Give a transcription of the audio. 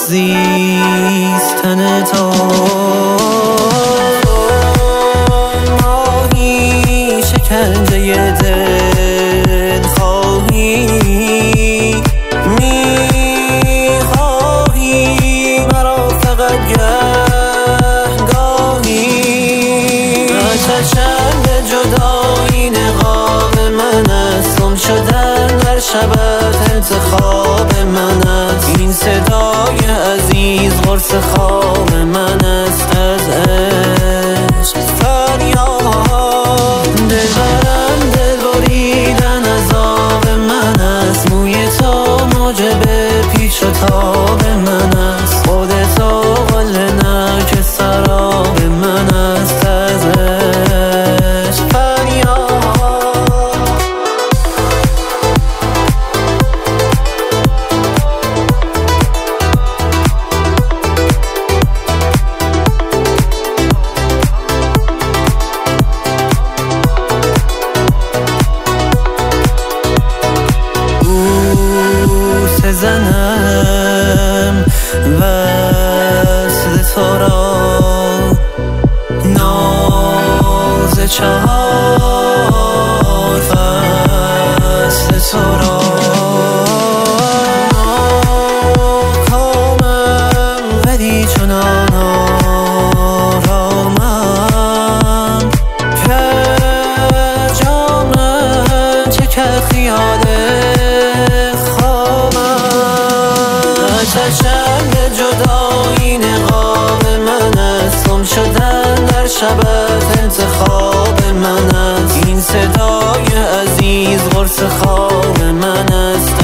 زیستن تو. ماهی شکنجه دل خواهی، میخواهی مرا فقط گهگاهی. چشم جدایی نقاب من است، گم شدن در شبت انتخاب من است. این صدای عزیز قرص خواب من است. از عشق فریاد دلبرم، دل بریدن عذاب من است. موی تو موجب پیچ و تاب من است. خودتو قله نک سراب من است. از عشق فریاد. زنم وصل تو را، ناز چهار فصل تو را. کامم ولی چنان آرامم که جامم چکد خیال چشم جدایی نقاب من است. گم شدن در شبت انتخاب من است. این صدای عزیز قرص خواب من است.